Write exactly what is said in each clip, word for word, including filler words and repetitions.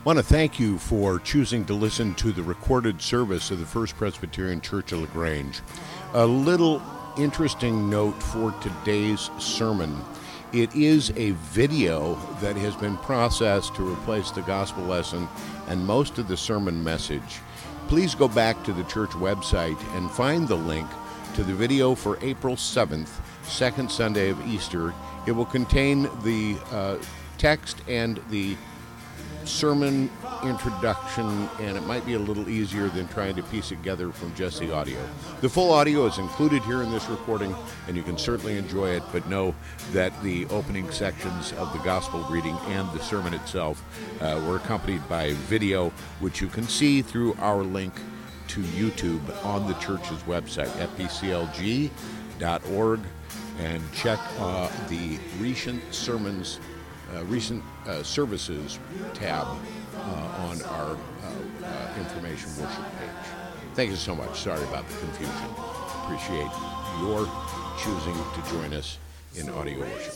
I want to thank you for choosing to listen to the recorded service of the First Presbyterian Church of LaGrange. A little interesting note for today's sermon. It is a video that has been processed to replace the gospel lesson and most of the sermon message. Please go back to the church website and find the link to the video for April seventh, second Sunday of Easter. It will contain the uh, text and the sermon introduction, and it might be a little easier than trying to piece it together from just the audio. The full audio is included here in this recording, and you can certainly enjoy it, but know that the opening sections of the gospel reading and the sermon itself uh, were accompanied by video, which you can see through our link to YouTube on the church's website, f p c l g dot org, and check uh, the recent sermons Uh, recent uh, services tab uh, on our uh, uh, information worship page. Thank you so much. Sorry about the confusion. Appreciate your choosing to join us in audio worship.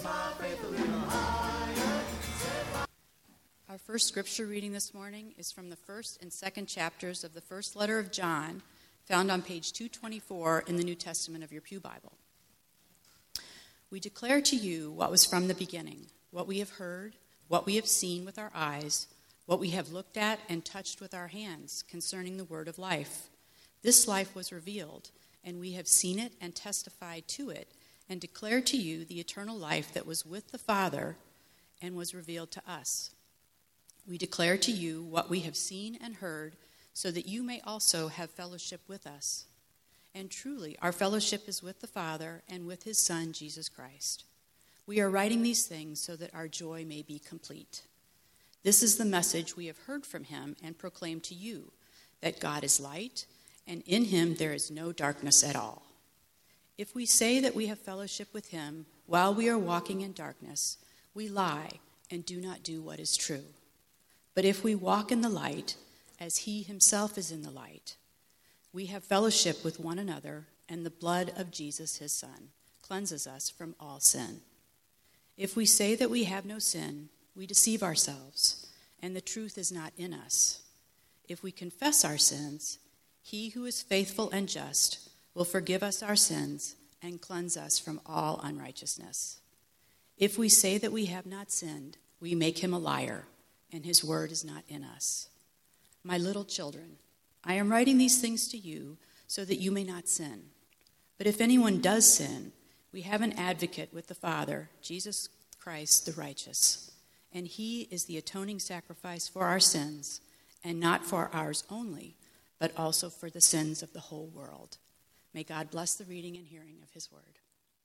Our first scripture reading this morning is from the first and second chapters of the first letter of John, found on page two twenty-four in the New Testament of your Pew Bible. We declare to you what was from the beginning, what we have heard, what we have seen with our eyes, what we have looked at and touched with our hands concerning the word of life. This life was revealed, and we have seen it and testified to it, and declared to you the eternal life that was with the Father and was revealed to us. We declare to you what we have seen and heard, so that you may also have fellowship with us. And truly, our fellowship is with the Father and with his Son, Jesus Christ. We are writing these things so that our joy may be complete. This is the message we have heard from him and proclaimed to you, that God is light, and in him there is no darkness at all. If we say that we have fellowship with him while we are walking in darkness, we lie and do not do what is true. But if we walk in the light, as he himself is in the light, we have fellowship with one another, and the blood of Jesus, his Son, cleanses us from all sin. If we say that we have no sin, we deceive ourselves, and the truth is not in us. If we confess our sins, he who is faithful and just will forgive us our sins and cleanse us from all unrighteousness. If we say that we have not sinned, we make him a liar, and his word is not in us. My little children, I am writing these things to you so that you may not sin. But if anyone does sin, we have an advocate with the Father, Jesus Christ the righteous, and he is the atoning sacrifice for our sins, and not for ours only, but also for the sins of the whole world. May God bless the reading and hearing of his word.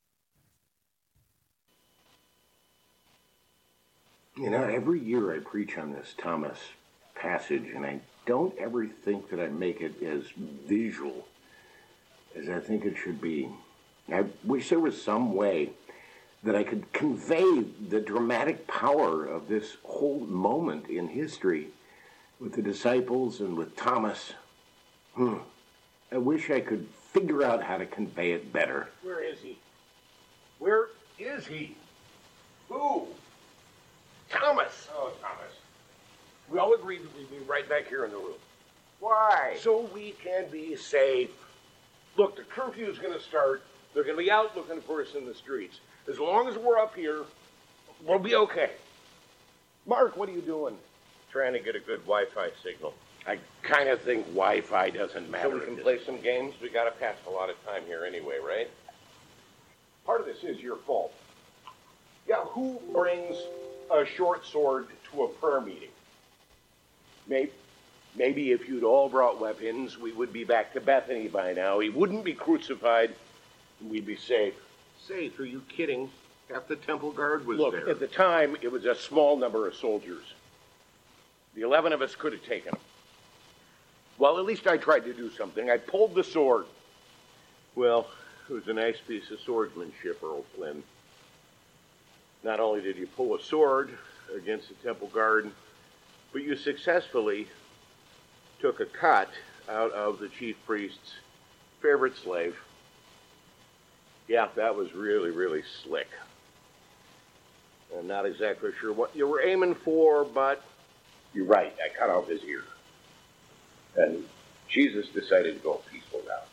You know, every year I preach on this Thomas passage, and I don't ever think that I make it as visual as I think it should be. I wish there was some way that I could convey the dramatic power of this whole moment in history with the disciples and with Thomas. Hmm. I wish I could figure out how to convey it better. Where is he? Where is he? Who? Thomas. Oh, Thomas. We all agreed that we'd be right back here in the room. Why? So we can be safe. Look, the curfew's going to start. They're going to be out looking for us in the streets. As long as we're up here, we'll be okay. Mark, what are you doing? Trying to get a good Wi-Fi signal. I kind of think Wi-Fi doesn't matter. So we can play some games? We got to pass a lot of time here anyway, right? Part of this is your fault. Yeah, who brings a short sword to a prayer meeting? Maybe, maybe if you'd all brought weapons, we would be back to Bethany by now. He wouldn't be crucified, and we'd be safe. Safe? Are you kidding? Half the temple guard was Look, there. at the time, it was a small number of soldiers. The eleven of us could have taken them. Well, at least I tried to do something. I pulled the sword. Well, it was a nice piece of swordsmanship, Earl Flynn. Not only did you pull a sword against the temple guard, but you successfully took a cut out of the chief priest's favorite slave. Yeah, that was really, really slick. I'm not exactly sure what you were aiming for, but You're right, I cut off his ear. And Jesus decided to go a peaceful route.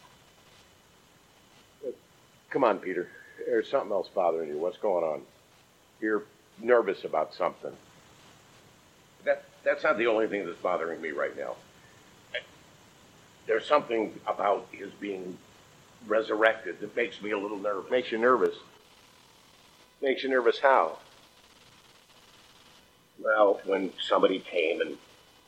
Come on, Peter. There's something else bothering you. What's going on? You're nervous about something. That That's not the only thing that's bothering me right now. There's something about his being resurrected that makes me a little nervous. Makes you nervous? Makes you nervous how? Well, when somebody came and...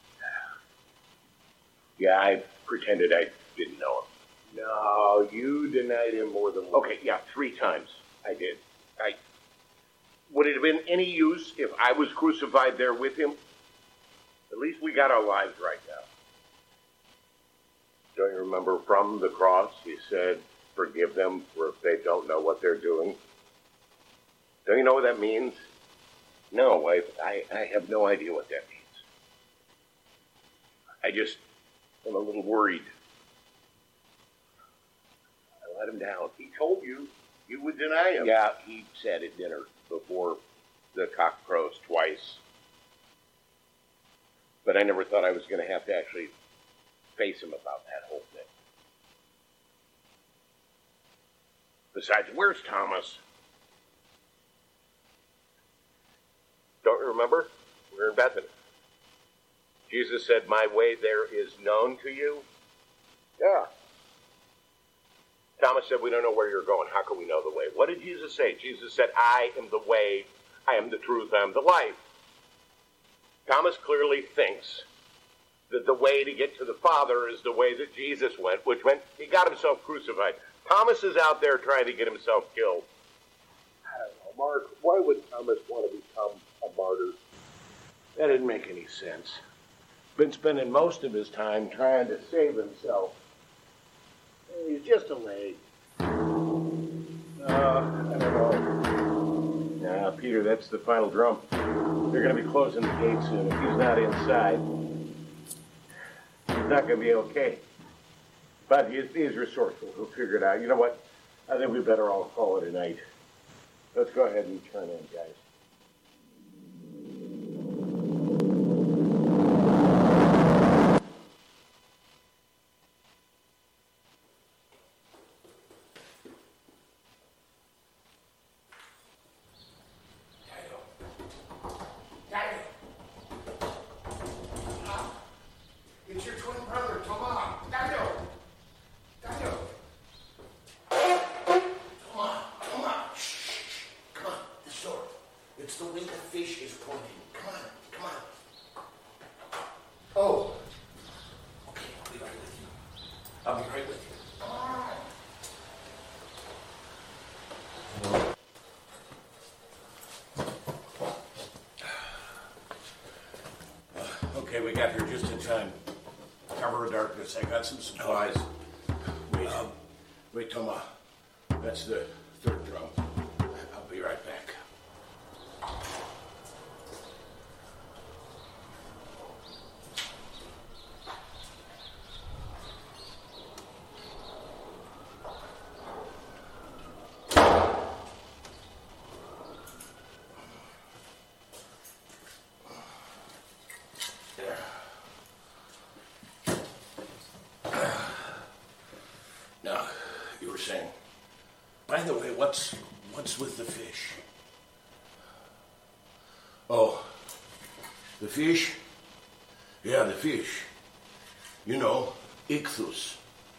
Yeah, I pretended I didn't know him. No, you denied him more than once. Okay, yeah, three times I did. I... Would it have been any use if I was crucified there with him? At least we got our lives right now. Don't you remember from the cross, he said, forgive them for if they don't know what they're doing? Don't you know what that means? No, I, I, I have no idea what that means. I just am a little worried. I let him down. He told you you would deny him. Yeah, he said at dinner before the cock crows twice. But I never thought I was going to have to actually face him about that whole thing. Besides, where's Thomas? Don't you remember? We were in Bethany. Jesus said, my way there is known to you. Yeah. Thomas said, we don't know where you're going. How can we know the way? What did Jesus say? Jesus said, I am the way, I am the truth, I am the life. Thomas clearly thinks that the way to get to the Father is the way that Jesus went, which meant he got himself crucified. Thomas is out there trying to get himself killed. I don't know, Mark, why would Thomas want to become a martyr? That didn't make any sense. Been spending most of his time trying to save himself. He's just a leg. Uh, I don't know. Nah, Peter, that's the final drum. They're going to be closing the gate soon. If he's not inside, he's not going to be okay. But he's, he's resourceful. He'll figure it out. You know what? I think we better all call it a night. Let's go ahead and turn in, guys. Okay, we got here just in time. Cover of darkness. I got some supplies. Wait, um, wait, Toma. That's the third drum. I'll be right back. By the way, what's what's with the fish? Oh, the fish? Yeah, the fish. You know, Ichthus,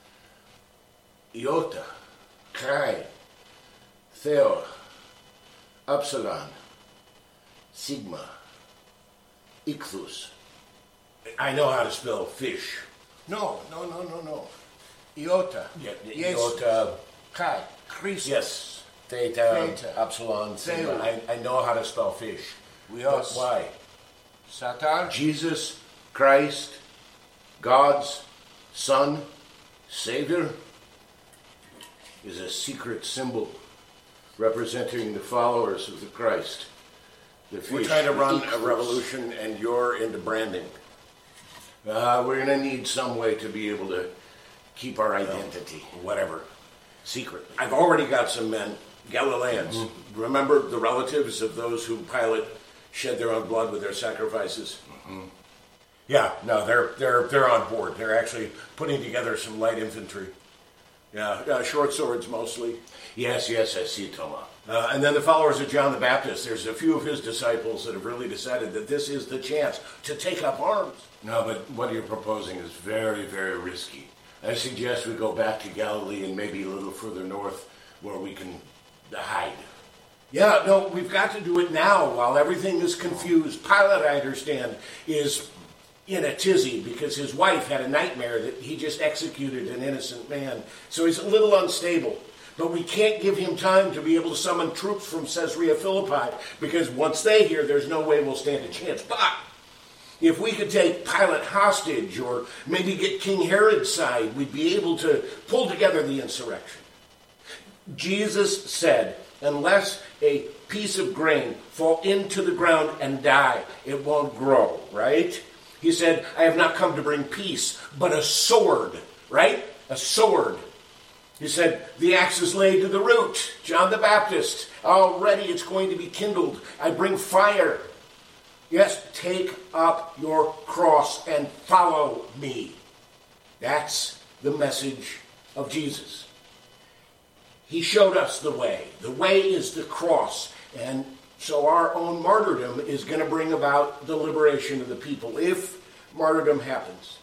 Iota, Chi, Theo, Upsilon, Sigma, Ichthus. I know how to spell fish. No, no, no, no, no. Iota. Yeah, yes. Iota. Chi. Christ. Yes. Theta, Theta. Upsilon, Sigma. I, I know how to spell fish. We are. Why? Satan. Jesus Christ, God's Son, Savior, is a secret symbol representing the followers of the Christ. The fish. We're trying to run a revolution, and you're into branding. Uh, we're going to need some way to be able to keep our identity, no. Whatever. Secret. I've already got some men, Galileans. Mm-hmm. Remember the relatives of those who Pilate shed their own blood with their sacrifices? Mm-hmm. Yeah, no, they're they're they're on board. They're actually putting together some light infantry. Yeah, uh, short swords mostly. Yes, yes, I see, Thomas. Uh, and then the followers of John the Baptist. There's a few of his disciples that have really decided that this is the chance to take up arms. No, but what you're proposing is very, very risky. I suggest we go back to Galilee and maybe a little further north where we can hide. Yeah, no, we've got to do it now while everything is confused. Pilate, I understand, is in a tizzy because his wife had a nightmare that he just executed an innocent man. So he's a little unstable. But we can't give him time to be able to summon troops from Caesarea Philippi because once they hear, there's no way we'll stand a chance. But if we could take Pilate hostage or maybe get King Herod's side, we'd be able to pull together the insurrection. Jesus said, unless a piece of grain fall into the ground and die, it won't grow, right? He said, I have not come to bring peace, but a sword, right? A sword. He said, the axe is laid to the root. John the Baptist, already it's going to be kindled. I bring fire. Yes, take up your cross and follow me. That's the message of Jesus. He showed us the way. The way is the cross. And so our own martyrdom is going to bring about the liberation of the people, if martyrdom happens.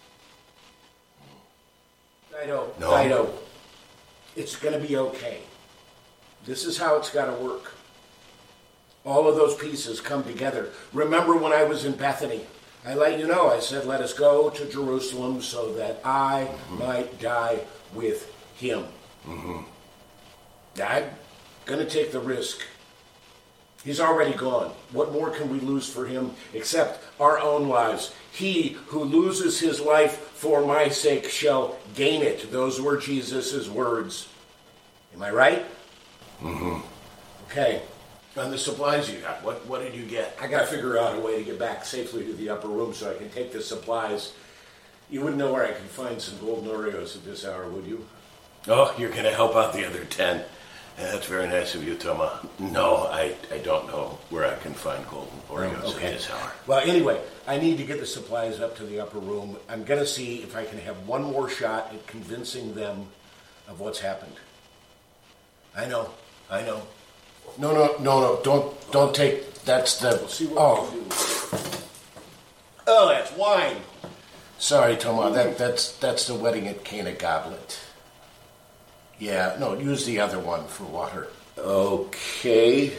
Dido, no. Dido, it's going to be okay. This is how it's got to work. All of those pieces come together. Remember when I was in Bethany, I let you know, I said, let us go to Jerusalem so that I mm-hmm. might die with him. Mm-hmm. I'm going to take the risk. He's already gone. What more can we lose for him except our own lives? He who loses his life for my sake shall gain it. Those were Jesus' words. Am I right? Mm-hmm. Okay. On the supplies you got, what, what did you get? I got to figure out a way to get back safely to the upper room so I can take the supplies. You wouldn't know where I could find some golden Oreos at this hour, would you? Oh, you're going to help out the other ten. Yeah, that's very nice of you, Thomas. No, I, I don't know where I can find golden Oreos oh, okay. at this hour. Well, anyway, I need to get the supplies up to the upper room. I'm going to see if I can have one more shot at convincing them of what's happened. I know, I know. No, no, no, no, don't don't take, that's the, we'll see what oh. Oh, that's wine. Sorry, Thomas, that, that's, that's the wedding at Cana goblet. Yeah, no, use the other one for water. Okay.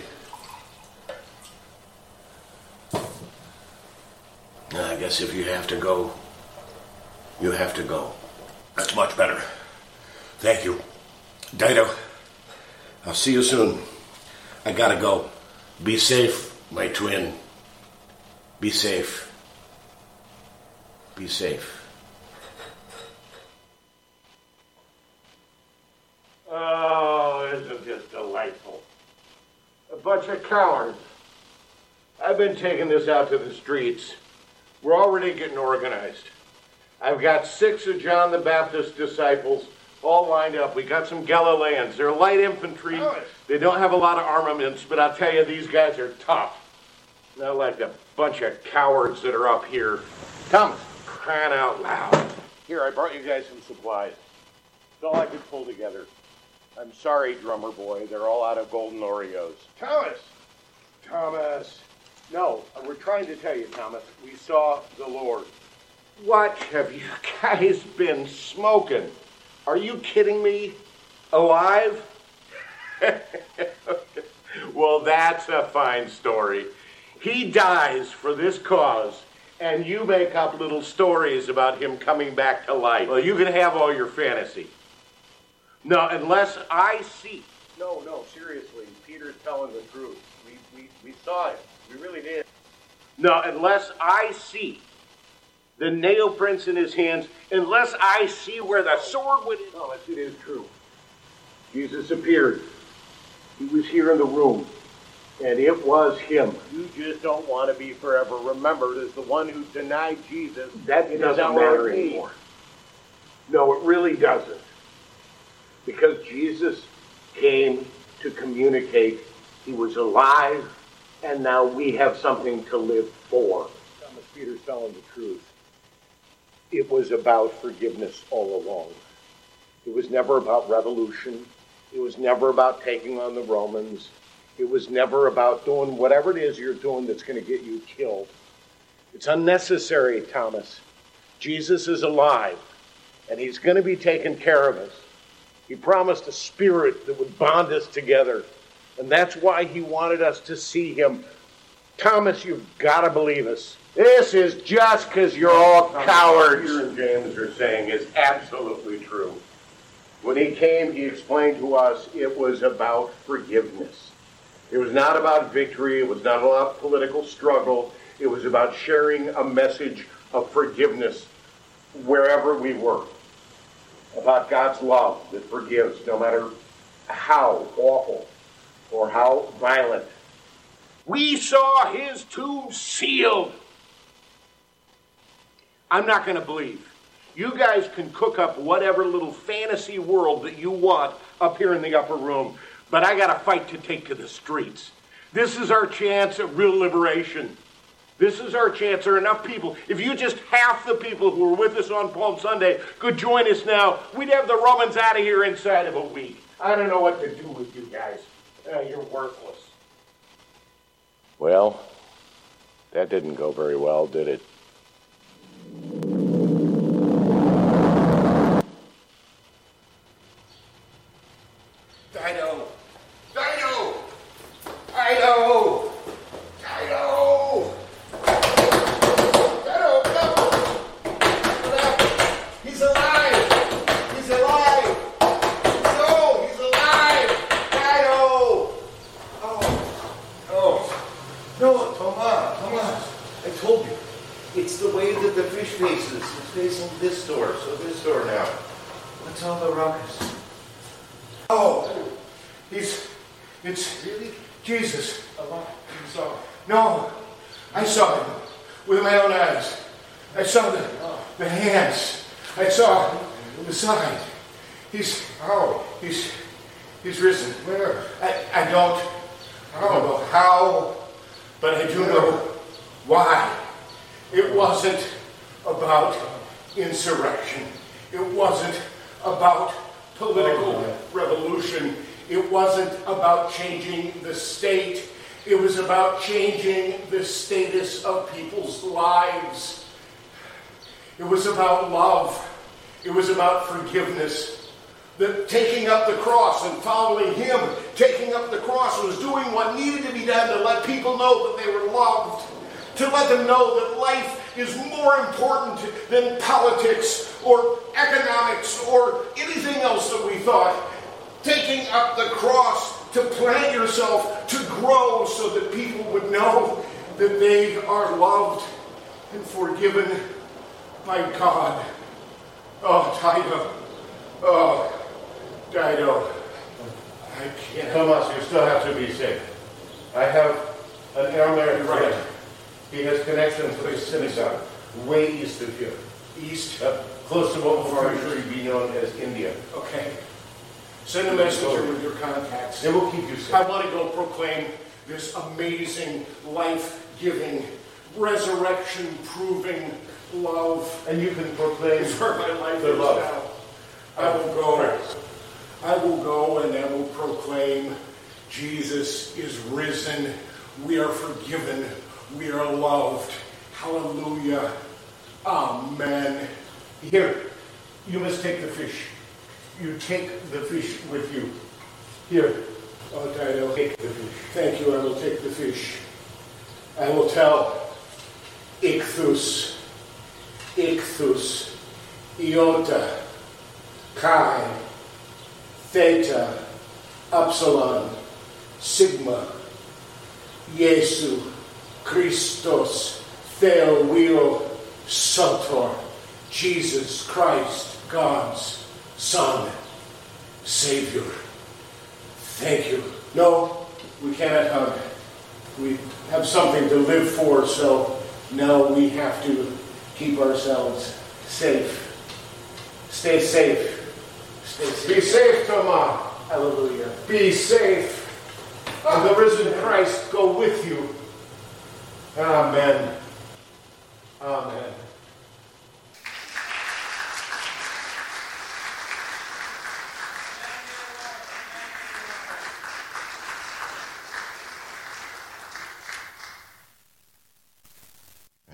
I guess if you have to go, you have to go. That's much better. Thank you. Dido, I'll see you soon. I gotta go. Be safe, my twin. Be safe. Be safe. Oh, isn't this delightful? A bunch of cowards. I've been taking this out to the streets. We're already getting organized. I've got six of John the Baptist's disciples all lined up. We got some Galileans. They're light infantry. They don't have a lot of armaments, but I'll tell you, these guys are tough. Not like the bunch of cowards that are up here. Thomas, crying out loud. Here, I brought you guys some supplies. It's all I could pull together. I'm sorry, drummer boy. They're all out of golden Oreos. Thomas! Thomas! No, we're trying to tell you, Thomas. We saw the Lord. What have you guys been smoking? Are you kidding me? Alive? Well, that's a fine story. He dies for this cause, and you make up little stories about him coming back to life. Well, you can have all your fantasy. No, unless I see. No, no, seriously. Peter's telling the truth. We, we, we saw it. We really did. No, unless I see the nail prints in his hands, unless I see where the sword would... No, it is true. Jesus appeared. He was here in the room, and it was him. You just don't want to be forever remembered as the one who denied Jesus. That doesn't matter anymore. No, it really doesn't. Because Jesus came to communicate. He was alive, and now we have something to live for. Thomas Peter's telling the truth. it was about forgiveness all along. It was never about revolution. It was never about taking on the Romans. It was never about doing whatever it is you're doing that's going to get you killed. It's unnecessary, Thomas. Jesus is alive, and he's going to be taking care of us. He promised a spirit that would bond us together, and that's why he wanted us to see him. Thomas, you've got to believe us. This is just because you're all cowards. Peter and James are saying is absolutely true. When he came, he explained to us it was about forgiveness. It was not about victory. It was not about political struggle. It was about sharing a message of forgiveness wherever we were. About God's love that forgives no matter how awful or how violent. We saw his tomb sealed. I'm not going to believe. You guys can cook up whatever little fantasy world that you want up here in the upper room, but I got a fight to take to the streets. This is our chance at real liberation. This is our chance. There are enough people. If you just half the people who were with us on Palm Sunday could join us now, we'd have the Romans out of here inside of a week. I don't know what to do with you guys. Uh, you're worthless. Well, that didn't go very well, did it? Dido! Dido! Dido! Dido! Dido, no! He's alive! He's alive! No, he's alive! Dido! Oh, oh. No, Thomas, Thomas, I told you. It's the way that the fish faces. It's facing this door, so this door now. What's all the ruckus? Oh, he's, it's really Jesus alive. You saw him? No, I saw him with my own eyes. I saw the, the hands. I saw the side. He's, oh, he's, he's risen. Where? I, I don't, I don't know how, but I do know why. It wasn't about insurrection. It wasn't about political revolution. It wasn't about changing the state. It was about changing the status of people's lives. It was about love. It was about forgiveness. The taking up the cross and following him, taking up the cross was doing what needed to be done to let people know that they were loved. To let them know that life is more important than politics or economics or anything else that we thought. Taking up the cross to plant yourself, to grow so that people would know that they are loved and forgiven by God. Oh, Dido. Oh, Dido. I can't. Thomas, you still have to be safe. I have an airman friend. He has connections with the synagogue way east of here. East? Uh, close to what will usually be known as India. Okay. Send a messenger with your contacts. It will keep you safe. I want to go proclaim this amazing, life-giving, resurrection-proving love. And you can proclaim It's where my life the is love. now. I will go. I will go and I will proclaim Jesus is risen. We are forgiven. We are loved. Hallelujah. Amen. Here, you must take the fish. You take the fish with you. Here. Oh, Dido, Take the fish. thank you. I will take the fish. I will tell Ichthus, Ichthus, Iota, Chi, Theta, Upsilon, Sigma, Jesu, Christos, Theouio, Sotor, Jesus Christ, God's Son, Savior. Thank you. No, we cannot hug. We have something to live for, so now we have to keep ourselves safe. Stay safe. Stay safe. Be safe, Thomas. Hallelujah. Be safe. And the risen Christ go with you. Amen. Amen.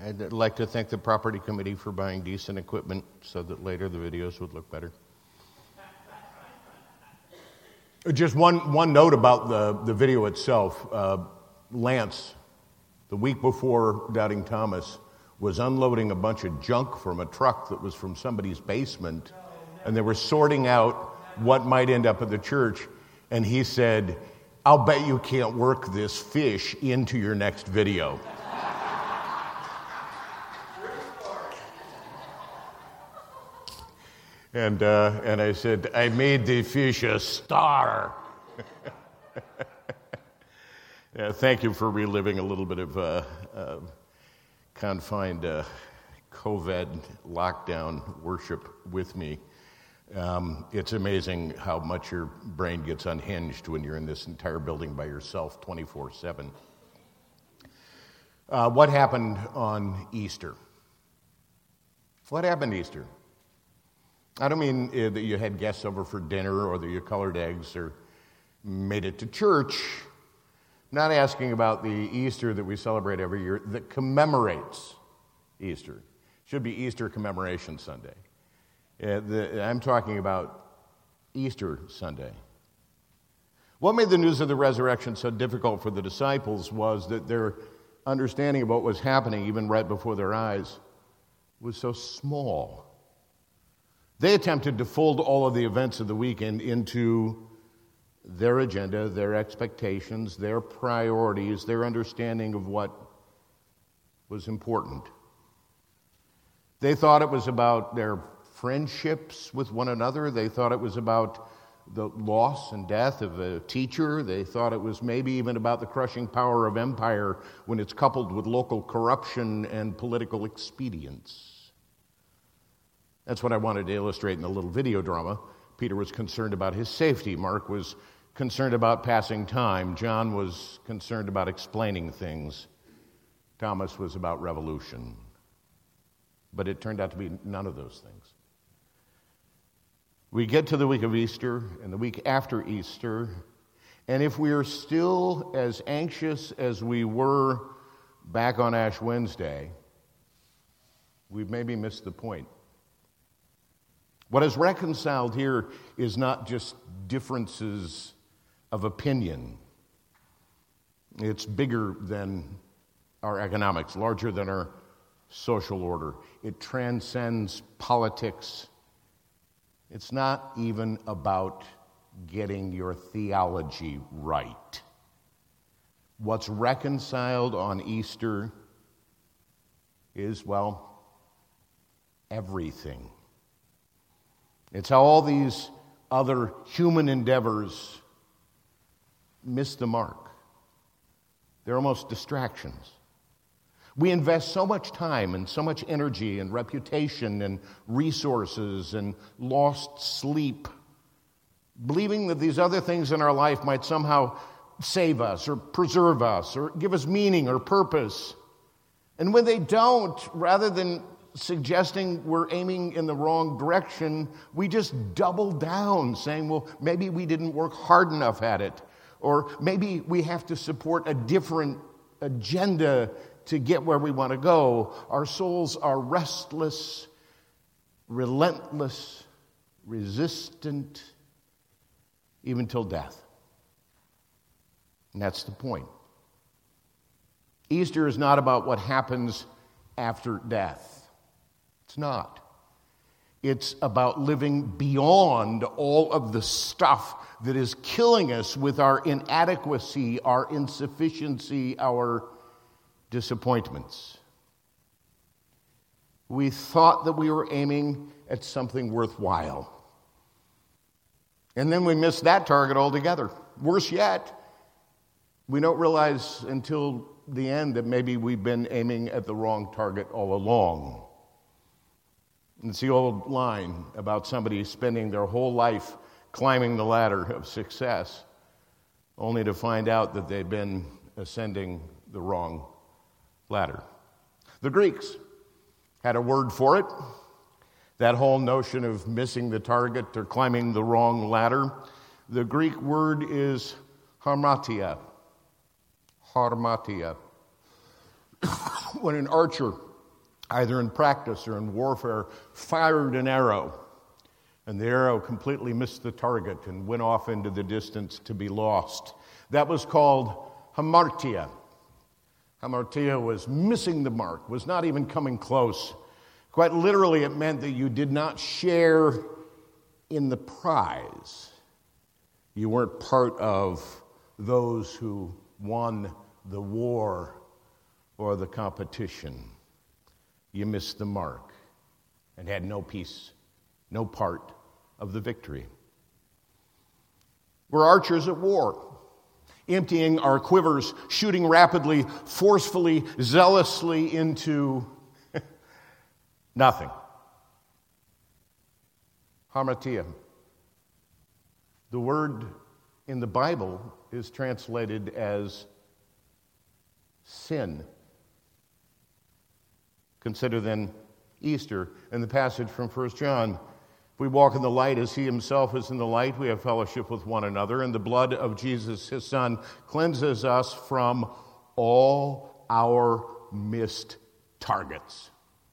I'd like to thank the property committee for buying decent equipment so that later the videos would look better. Just one, one note about the, the video itself. Uh, Lance, the week before Doubting Thomas, was unloading a bunch of junk from a truck that was from somebody's basement, and they were sorting out what might end up at the church, and he said, "I'll bet you can't work this fish into your next video." And uh, and I said, "I made the fish a star." Yeah, thank you for reliving a little bit of uh, uh, confined uh, COVID lockdown worship with me. Um, it's amazing how much your brain gets unhinged when you're in this entire building by yourself twenty-four seven. Uh, what happened on Easter? What happened Easter? I don't mean uh, that you had guests over for dinner or that you colored eggs or made it to church. I'm not asking about the Easter that we celebrate every year that commemorates Easter. It should be Easter Commemoration Sunday. Uh, the, I'm talking about Easter Sunday. What made the news of the resurrection so difficult for the disciples was that their understanding of what was happening, even right before their eyes, was so small. They attempted to fold all of the events of the weekend into their agenda, their expectations, their priorities, their understanding of what was important. They thought it was about their friendships with one another. They thought it was about the loss and death of a teacher. They thought it was maybe even about the crushing power of empire when it's coupled with local corruption and political expedience. That's what I wanted to illustrate in the little video drama. Peter was concerned about his safety. Mark was concerned about passing time. John was concerned about explaining things. Thomas was about revolution. But it turned out to be none of those things. We get to the week of Easter and the week after Easter, and if we are still as anxious as we were back on Ash Wednesday, we've maybe missed the point. What is reconciled here is not just differences of opinion. It's bigger than our economics, larger than our social order. It transcends politics. It's not even about getting your theology right. What's reconciled on Easter is, well, everything. It's how all these other human endeavors miss the mark. They're almost distractions. We invest so much time and so much energy and reputation and resources and lost sleep, believing that these other things in our life might somehow save us or preserve us or give us meaning or purpose. And when they don't, rather than suggesting we're aiming in the wrong direction, we just double down, saying, well, maybe we didn't work hard enough at it, or maybe we have to support a different agenda to get where we want to go. Our souls are restless, relentless, resistant, even till death. And that's the point. Easter is not about what happens after death. It's not. It's about living beyond all of the stuff that is killing us with our inadequacy, our insufficiency, our disappointments. We thought that we were aiming at something worthwhile. And then we missed that target altogether. Worse yet, we don't realize until the end that maybe we've been aiming at the wrong target all along. It's the old line about somebody spending their whole life climbing the ladder of success, only to find out that they've been ascending the wrong ladder. The Greeks had a word for it, that whole notion of missing the target or climbing the wrong ladder. The Greek word is harmatia. Harmatia. When an archer either in practice or in warfare, fired an arrow, and the arrow completely missed the target and went off into the distance to be lost. That was called hamartia. Hamartia was missing the mark, was not even coming close. Quite literally, it meant that you did not share in the prize. You weren't part of those who won the war or the competition. You missed the mark and had no piece, no part of the victory. We're archers at war, emptying our quivers, shooting rapidly, forcefully, zealously into nothing. Hamartia. The word in the Bible is translated as sin. Consider then Easter and the passage from First John. If we walk in the light as he himself is in the light, we have fellowship with one another, and the blood of Jesus, his Son, cleanses us from all our missed targets,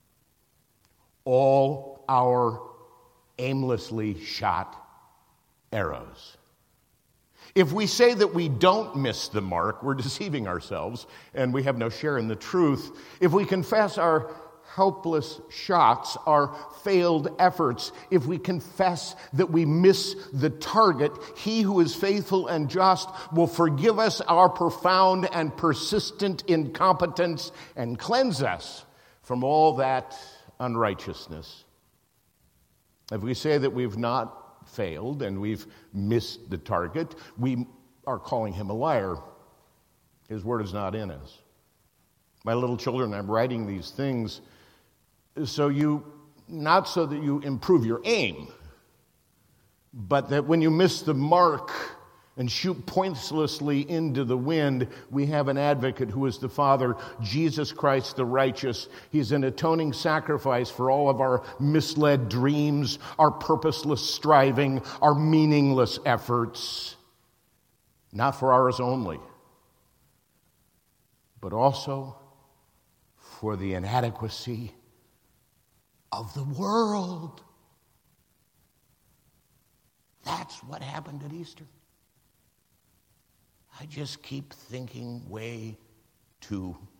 all our aimlessly shot arrows. If we say that we don't miss the mark, we're deceiving ourselves, and we have no share in the truth. If we confess our helpless shots, our failed efforts, if we confess that we miss the target, he who is faithful and just will forgive us our profound and persistent incompetence and cleanse us from all that unrighteousness. If we say that we've not failed and we've missed the target, we are calling him a liar. His word is not in us. My little children, I'm writing these things so you, not so that you improve your aim, but that when you miss the mark and shoot pointlessly into the wind, we have an advocate who is the Father, Jesus Christ the righteous. He's an atoning sacrifice for all of our misled dreams, our purposeless striving, our meaningless efforts. Not for ours only, but also for the inadequacy of the world. That's what happened at Easter. I just keep thinking way too